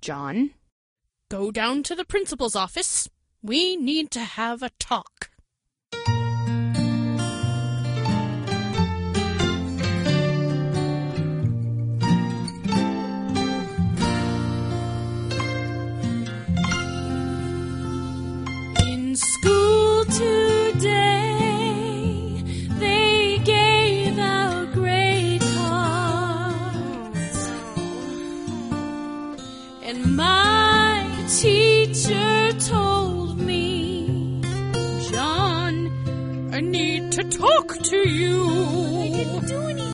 John? Go down to the principal's office. We need to have a talk. In school today, they gave out grade cards. And my teacher told me, John, I need to talk to you.